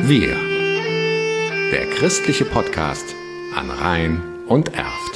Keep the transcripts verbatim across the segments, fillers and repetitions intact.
Wir, der christliche Podcast an Rhein und Erft.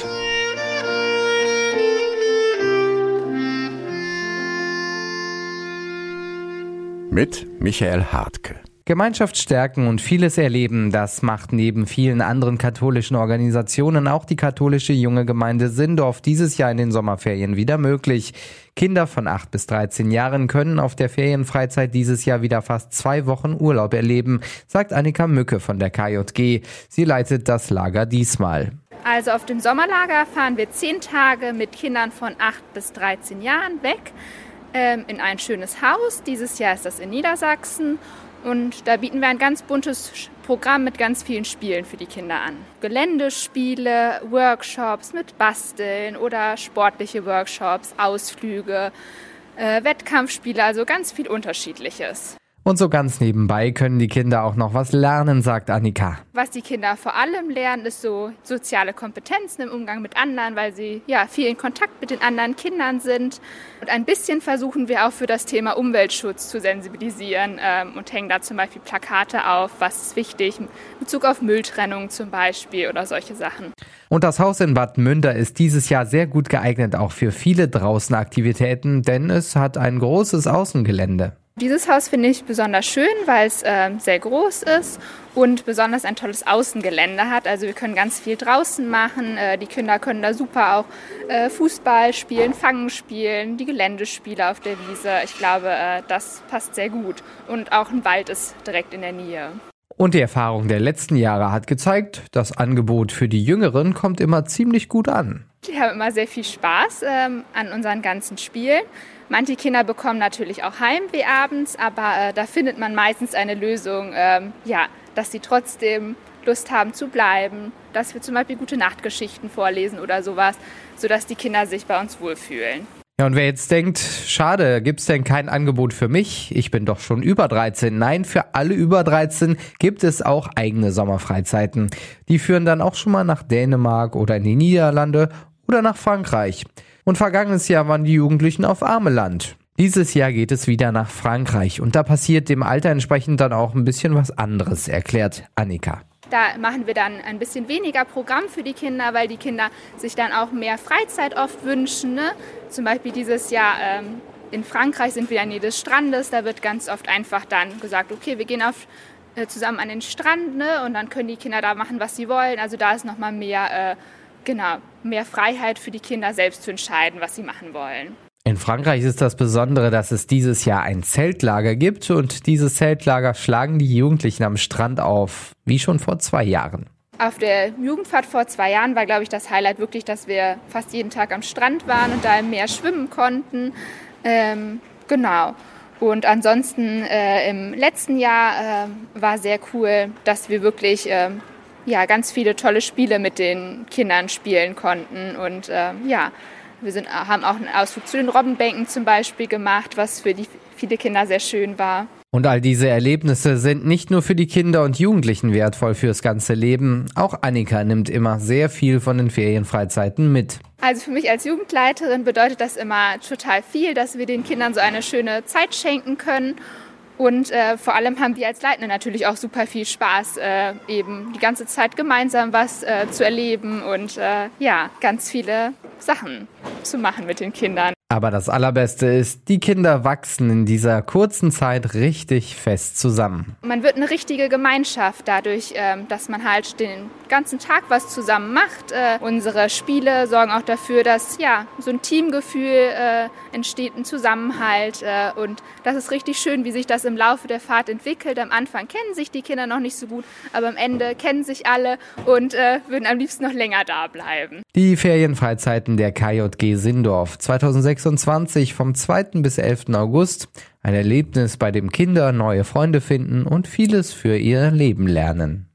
Mit Michael Hartke. Gemeinschaft stärken und vieles erleben, das macht neben vielen anderen katholischen Organisationen auch die katholische Junge Gemeinde Sindorf dieses Jahr in den Sommerferien wieder möglich. Kinder von acht bis dreizehn Jahren können auf der Ferienfreizeit dieses Jahr wieder fast zwei Wochen Urlaub erleben, sagt Annika Mücke von der K J G. Sie leitet das Lager diesmal. Also auf dem Sommerlager fahren wir zehn Tage mit Kindern von acht bis dreizehn Jahren weg ähm, in ein schönes Haus. Dieses Jahr ist das in Niedersachsen. Und da bieten wir ein ganz buntes Programm mit ganz vielen Spielen für die Kinder an. Geländespiele, Workshops mit Basteln oder sportliche Workshops, Ausflüge, äh, Wettkampfspiele, also ganz viel Unterschiedliches. Und so ganz nebenbei können die Kinder auch noch was lernen, sagt Annika. Was die Kinder vor allem lernen, ist so soziale Kompetenzen im Umgang mit anderen, weil sie ja viel in Kontakt mit den anderen Kindern sind. Und ein bisschen versuchen wir auch für das Thema Umweltschutz zu sensibilisieren ähm, und hängen da zum Beispiel Plakate auf, was ist wichtig, in Bezug auf Mülltrennung zum Beispiel oder solche Sachen. Und das Haus in Bad Münder ist dieses Jahr sehr gut geeignet auch für viele Draußenaktivitäten, denn es hat ein großes Außengelände. Dieses Haus finde ich besonders schön, weil es äh, sehr groß ist und besonders ein tolles Außengelände hat. Also wir können ganz viel draußen machen. Äh, die Kinder können da super auch äh, Fußball spielen, Fangen spielen, die Geländespiele auf der Wiese. Ich glaube, äh, das passt sehr gut. Und auch ein Wald ist direkt in der Nähe. Und die Erfahrung der letzten Jahre hat gezeigt, das Angebot für die Jüngeren kommt immer ziemlich gut an. Die haben immer sehr viel Spaß ähm, an unseren ganzen Spielen. Manche Kinder bekommen natürlich auch Heimweh abends, aber äh, da findet man meistens eine Lösung, ähm, ja, dass sie trotzdem Lust haben zu bleiben, dass wir zum Beispiel gute Nachtgeschichten vorlesen oder sowas, sodass die Kinder sich bei uns wohlfühlen. Ja, und wer jetzt denkt, schade, gibt's denn kein Angebot für mich? Ich bin doch schon über dreizehn. Nein, für alle über dreizehn gibt es auch eigene Sommerfreizeiten. Die führen dann auch schon mal nach Dänemark oder in die Niederlande oder nach Frankreich. Und vergangenes Jahr waren die Jugendlichen auf Ameland. Dieses Jahr geht es wieder nach Frankreich und da passiert dem Alter entsprechend dann auch ein bisschen was anderes, erklärt Annika. Da machen wir dann ein bisschen weniger Programm für die Kinder, weil die Kinder sich dann auch mehr Freizeit oft wünschen. Ne? Zum Beispiel dieses Jahr ähm, in Frankreich sind wir in der Nähe des Strandes. Da wird ganz oft einfach dann gesagt, okay, wir gehen auf, äh, zusammen an den Strand, ne? Und dann können die Kinder da machen, was sie wollen. Also da ist nochmal mehr, äh, genau, mehr Freiheit für die Kinder selbst zu entscheiden, was sie machen wollen. In Frankreich ist das Besondere, dass es dieses Jahr ein Zeltlager gibt und dieses Zeltlager schlagen die Jugendlichen am Strand auf, wie schon vor zwei Jahren. Auf der Jugendfahrt vor zwei Jahren war, glaube ich, das Highlight wirklich, dass wir fast jeden Tag am Strand waren und da im Meer schwimmen konnten. Ähm, genau. Und ansonsten äh, im letzten Jahr äh, war sehr cool, dass wir wirklich äh, ja, ganz viele tolle Spiele mit den Kindern spielen konnten und äh, ja, Wir sind, haben auch einen Ausflug zu den Robbenbänken zum Beispiel gemacht, was für die viele Kinder sehr schön war. Und all diese Erlebnisse sind nicht nur für die Kinder und Jugendlichen wertvoll fürs ganze Leben. Auch Annika nimmt immer sehr viel von den Ferienfreizeiten mit. Also für mich als Jugendleiterin bedeutet das immer total viel, dass wir den Kindern so eine schöne Zeit schenken können. Und äh, vor allem haben wir als Leitende natürlich auch super viel Spaß, äh, eben die ganze Zeit gemeinsam was äh, zu erleben und äh, ja, ganz viele Sachen zu machen mit den Kindern. Aber das Allerbeste ist, die Kinder wachsen in dieser kurzen Zeit richtig fest zusammen. Man wird eine richtige Gemeinschaft dadurch, dass man halt den ganzen Tag was zusammen macht. Unsere Spiele sorgen auch dafür, dass ja so ein Teamgefühl entsteht, ein Zusammenhalt. Und das ist richtig schön, wie sich das im Laufe der Fahrt entwickelt. Am Anfang kennen sich die Kinder noch nicht so gut, aber am Ende kennen sich alle und würden am liebsten noch länger da bleiben. Die Ferienfreizeiten der K J G Sindorf zweitausendsechsundzwanzig vom zweiten bis elften August. Ein Erlebnis, bei dem Kinder neue Freunde finden und vieles für ihr Leben lernen.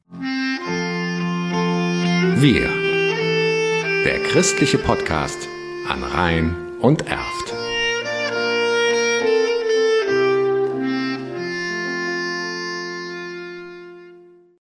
Wir, der christliche Podcast an Rhein und Erft.